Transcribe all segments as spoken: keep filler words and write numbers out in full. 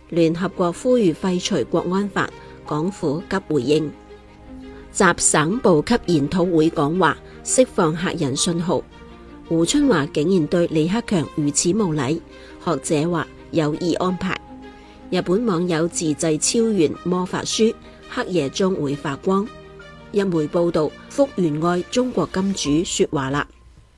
聯合國呼籲廢除國安法，港府急回應。習省部級研討會講話，釋放嚇人信號。胡春華竟然對李克強如此無禮，學者話有意安排。日本網友自製超元魔法書，黑夜中會發光。日媒報道，福原愛中國金主說話啦。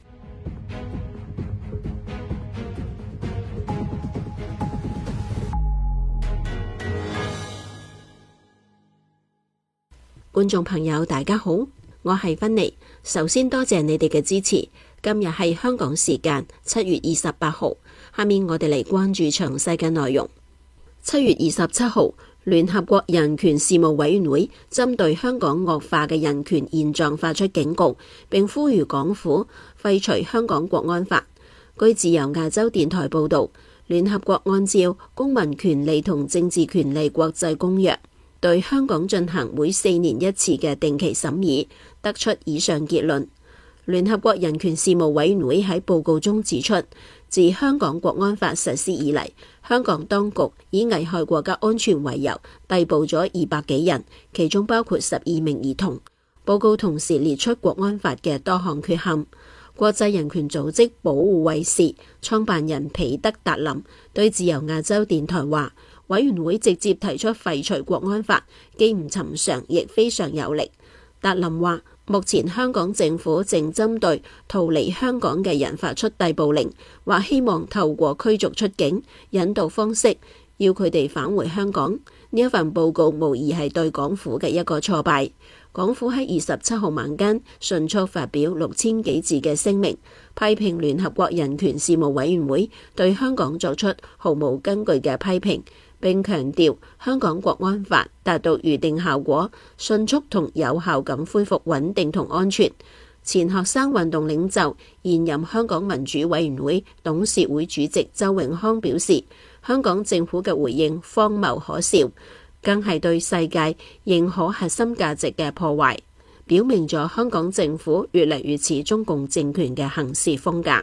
觀眾朋友大家好，我係芬妮，首先多謝你哋嘅支持。今日係香港時間七月二十八號，下面我哋嚟關注詳細嘅內容。七月二十七號，聯合國人權事務委員會針對香港惡化嘅人權現狀發出警告，並呼籲港府廢除香港國安法。據自由亞洲電台報道，聯合國按照《公民權利同政治權利國際公約》對香港進行每四年一次嘅定期審議，得出以上結論。聯合國人權事務委員會喺報告中指出，自香港國安法實施以嚟，香港當局以危害國家安全為由逮捕咗二百幾人，其中包括十二名兒童。報告同時列出國安法嘅多項缺陷。國際人權組織保護衛士創辦人彼得達林對自由亞洲電台話，委員會直接提出廢除國安法，既唔尋常，亦非常有力。達林話，目前香港政府正針對逃離香港嘅人發出逮捕令，或希望透過驅逐出境引導方式要佢哋返回香港。呢一份報告無疑係對港府嘅一個挫敗。港府喺二十七號晚間迅速發表六千幾字嘅聲明，批評聯合國人權事務委員會對香港作出毫無根據嘅批評，並強調香港國安法達到預定效果，迅速同有效咁恢復穩定同安全。前學生運動領袖、現任香港民主委員會董事會主席周永康表示，香港政府嘅回應荒謬可笑，更係對世界認可核心價值嘅破壞，表明咗香港政府越嚟越似中共政權嘅行事風格。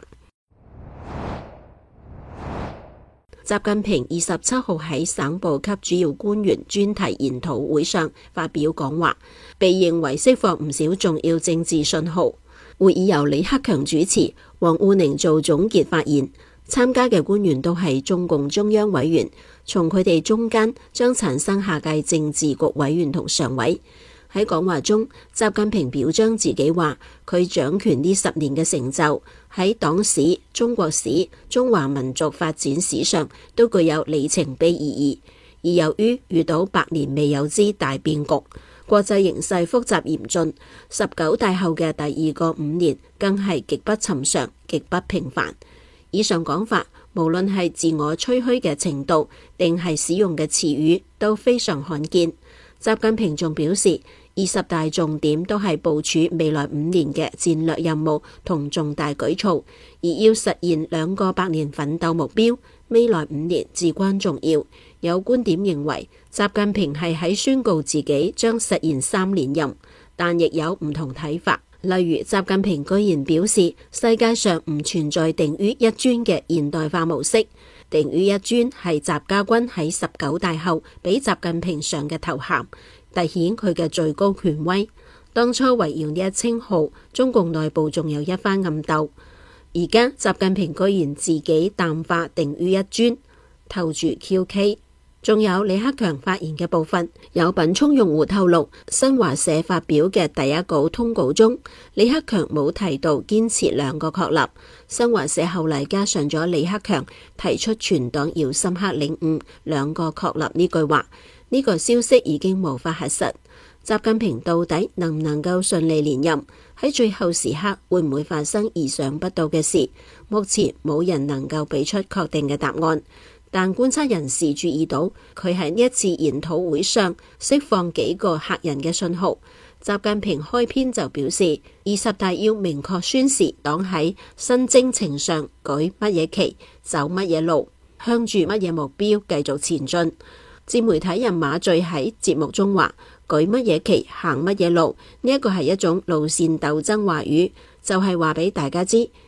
習近平二十七號喺省部級主要官員專題研討會上發表講話，被認為釋放唔少重要政治信號。會議由李克強主持，王滬寧做總結發言。參加嘅官員都係中共中央委員，從佢哋中間將產生下屆政治局委員同常委。喺講話中，習近平表彰自己話，佢掌權呢十年嘅成就喺黨史、中國史、中華民族發展史上都具有里程碑意義。而由於遇到百年未有之大變局，國際形勢複雜嚴峻，十九大後嘅第二個五年更係極不尋常、極不平凡。以上講法，無論係自我吹噓嘅程度，定係使用嘅詞語，都非常罕見。習近平仲表示，二十大重點都係部署未來五年嘅戰略任務同重大舉措，而要實現兩個百年奮鬥目標，未來五年至關重要。有觀點認為，習近平係喺宣告自己將實現三連任，但亦有唔同睇法。例如，習近平居然表示，世界上唔存在定於一尊嘅現代化模式。定於一尊係習家軍喺十九大後俾習近平上嘅頭銜，凸顯佢嘅最高權威。當初圍繞呢一稱號，中共內部仲有一番暗鬥。而家習近平居然自己淡化定於一尊，投注 Q K。仲有李克強發言嘅部分，有品充用戶透露，新華社發表嘅第一稿通稿中，李克強冇提到堅持兩個確立。新華社後嚟加上咗李克強提出全黨要深刻領悟兩個確立呢句話，呢個消息已經無法核實。習近平到底能唔能夠順利連任？喺最後時刻會唔會發生意想不到嘅事？目前冇人能夠俾出確定嘅答案。但觀察人士注意到，佢喺呢一次研討會上釋放幾個嚇人嘅信號。習近平開篇就表示，二十大要明確宣示黨喺新征程上舉乜嘢旗、走乜嘢路、向住乜嘢目標繼續前進。自媒體人馬聚喺節目中話，舉乜嘢旗、行乜嘢路，呢一個係一種路線鬥爭話語，就係話俾大家知，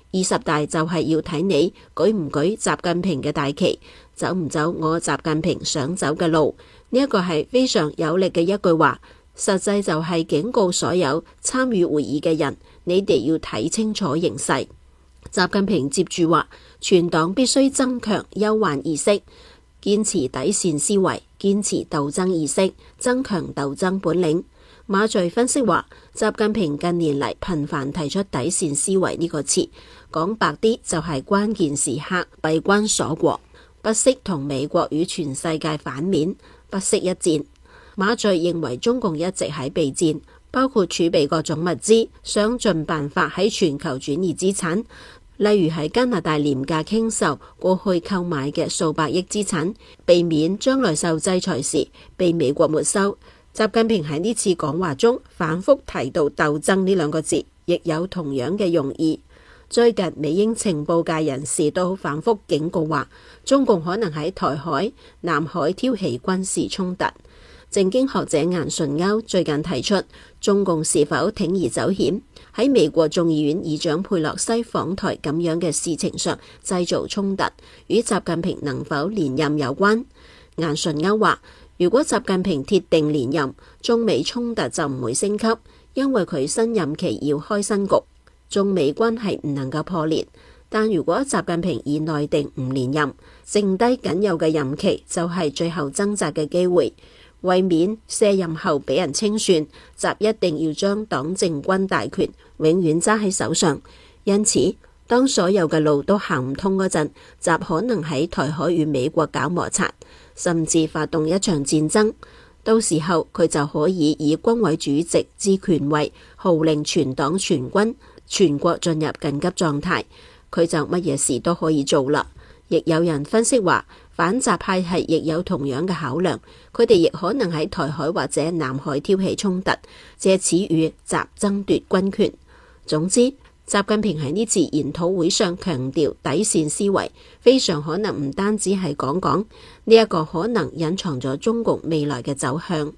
二十大就係要睇你舉唔舉習近平嘅大旗，走唔走我習近平想走嘅路。呢一個係非常有力嘅一句話，實際就係警告所有參與會議嘅人，你哋要睇清楚形勢。習近平接住話，全黨必須增強憂患意識，堅持底線思維，堅持鬥爭意識，增強鬥爭本領。馬敘分析話，習近平近年嚟頻繁提出底線思維呢個詞，講白啲就係關鍵時刻閉關鎖國，不惜同美國與全世界反面，不惜一戰。馬敘認為中共一直喺備戰，包括儲備各種物資，想盡辦法喺全球轉移資產，例如喺加拿大廉價傾售過去購買嘅數百億資產，避免將來受制裁時被美國沒收。習近平喺呢次講話中反覆提到鬥爭呢兩個字，亦有同樣嘅用意。最近美英情報界人士都反覆警告話，中共可能喺台海、南海挑起軍事衝突。政經學者顏純鈎最近提出，中共是否鋌而走險，喺美國眾議院議長佩洛西訪台咁樣嘅事情上製造衝突，與習近平能否連任有關。顏純鈎話，如果習近平鐵定連任，中美衝突就唔會升級，因為佢新任期要開新局，中美關係唔能夠破裂。但如果習近平以內定唔連任，剩低僅有嘅任期就係最後掙扎嘅機會。為免卸任後俾人清算，習一定要將黨政軍大權永遠揸喺手上。因此，當所有嘅路都行唔通嗰陣，習可能喺台海與美國搞摩擦，甚至發動一場戰爭。到時候佢就可以以軍委主席之權位號令全黨全軍全國進入緊急狀態，佢就乜嘢事都可以做啦。亦有人分析話，反習派系亦有同樣嘅考量，佢哋亦可能喺台海或者南海挑起衝突，借此與習爭奪軍權。總之，習近平喺呢次研討會上強調底線思維，非常可能唔單止係講講，呢一個可能隱藏咗中共未來嘅走向。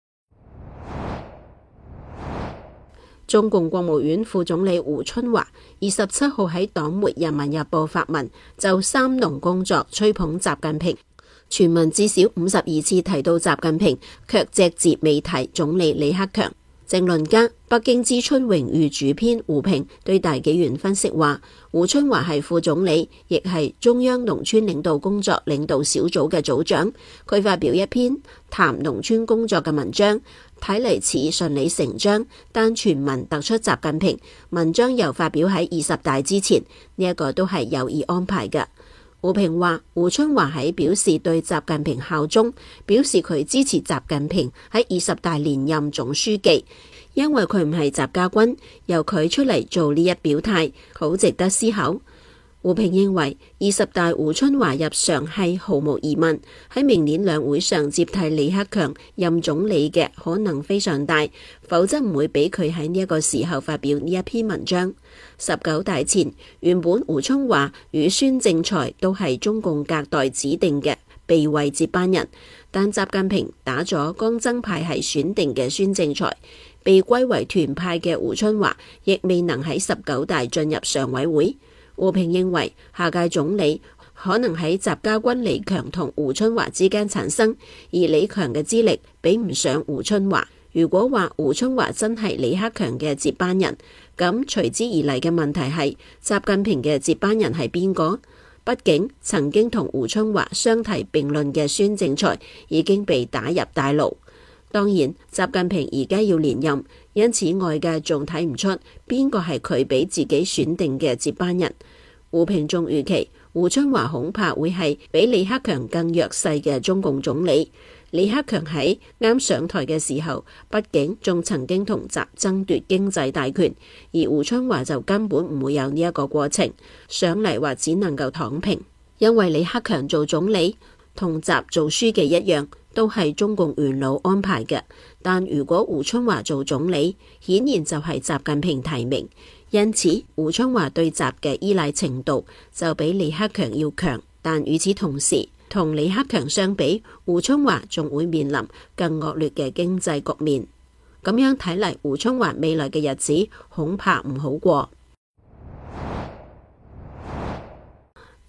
中共國務院副總理胡春華二十七號喺黨媒《人民日報》發文，就三農工作吹捧習近平。全文至少五十二次提到習近平，卻隻字未提總理李克強。政論家、北京之春榮譽主編胡平對大紀元分析話，胡春華係副總理，亦係中央農村領導工作領導小組嘅組長。佢發表一篇談農村工作嘅文章，睇嚟似順理成章，但全文突出習近平。文章又發表喺二十大之前，呢、這、一個都係有意安排嘅。胡平話，胡春華喺表示對習近平效忠，表示佢支持習近平喺二十大連任總書記，因為佢唔係習家軍，由佢出嚟做呢一表態，好值得思考。胡平認為二十大胡春華入常係毫無疑問，喺明年兩會上接替李克強任總理嘅可能非常大，否則唔會俾佢喺呢一個時候發表呢一篇文章。十九大前，原本胡春華與孫政才都係中共隔代指定嘅備位接班人，但習近平打咗江增派系選定嘅孫政才，被歸為團派嘅胡春華亦未能喺十九大進入常委會。胡平認為下屆總理可能喺習家軍李強同胡春華之間產生，而李強嘅資歷比唔上胡春華。如果話胡春華真係李克強嘅接班人，咁隨之而嚟嘅問題係習近平嘅接班人係邊個？畢竟曾經同胡春華相提並論嘅孫政才已經被打入大牢。當然，習近平而家要連任，因此外界仲睇唔出邊個係佢俾自己選定嘅接班人。胡平仲預期胡春華恐怕會係比李克強更弱勢嘅中共總理。李克強喺啱上台嘅時候，畢竟仲曾經同習爭奪經濟大權，而胡春華就根本唔會有呢一個過程，上嚟話只能夠躺平。因為李克強做總理同習做書記一樣，都係中共元老安排嘅。但如果胡春華做總理，顯然就係習近平提名，因此胡春華對習嘅依賴程度就比李克強要強。但與此同時，同李克強相比，胡春華仲會面臨更惡劣嘅經濟局面。咁樣睇嚟，胡春華未來嘅日子恐怕唔好過。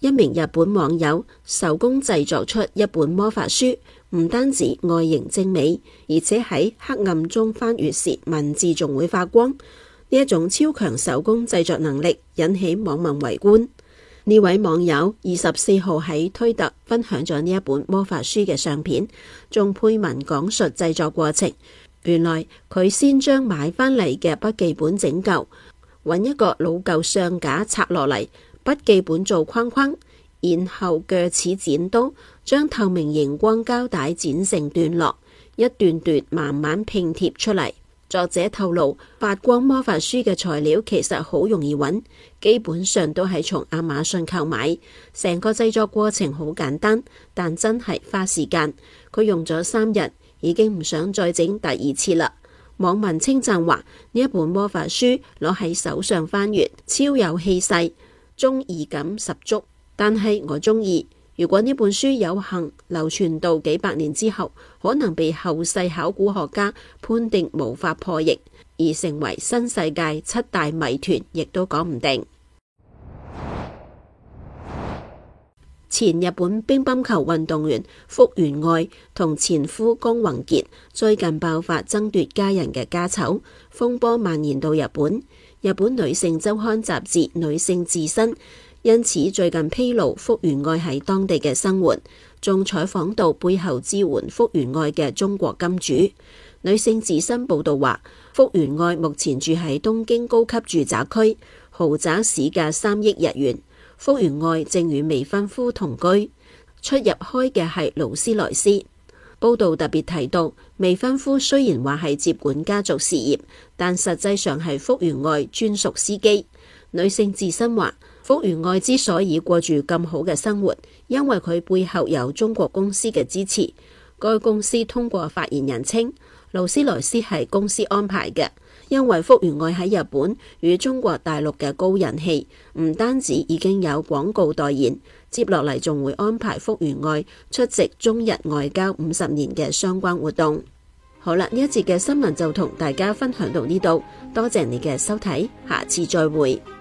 一名日本網友手工製作出一本魔法書，唔單止外形精美，而且喺黑暗中翻閱時文字仲會發光。呢一種超強手工製作能力引起網民圍觀。呢位網友二十四號喺推特分享咗呢一本魔法書嘅相片，仲配文講述製作過程。原來佢先將買翻嚟嘅筆記本整舊，揾一個老舊相架拆落嚟，筆記本做框框，然後鋸齒剪刀將透明熒光膠帶剪成段落，一段段慢慢拼貼出嚟。作者透露，發光魔法書嘅材料其實好容易揾，基本上都係從亞馬遜購買。成個製作過程好簡單，但真係花時間。佢用咗三日，已經唔想再整第二次啦。網民稱讚話，呢一本魔法書攞喺手上翻閱，超有氣勢，中意感十足。但係我中意，如果呢本書有幸流傳到幾百年之後，可能被後世考古學家判定無法破譯，而成為新世界七大謎團，亦都講唔定。前日本乒乓球運動員福原愛同前夫江宏傑最近爆發爭奪家人嘅家醜，風波蔓延到日本。日本女性週刊雜誌《女性自身》因此最近披露福原愛喺當地嘅生活，仲採訪到背後支援福原愛嘅中國金主。女性自身報道話，福原愛目前住喺東京高級住宅區，豪宅市價三億日元。福原愛正與未婚夫同居，出入開嘅係勞斯萊斯。報道特別提到，未婚夫雖然話係接管家族事業，但實際上係福原愛專屬司機。女性自身話，福原愛之所以過住咁好嘅生活，因為佢背後有中國公司嘅支持。該公司通過發言人稱，勞斯萊斯係公司安排嘅。因為福原愛喺日本與中國大陸嘅高人氣，唔單止已經有廣告代言，接落嚟仲會安排福原愛出席中日外交五十年嘅相關活動。好啦，呢一節嘅新聞就同大家分享到呢度，多謝你嘅收睇，下次再會。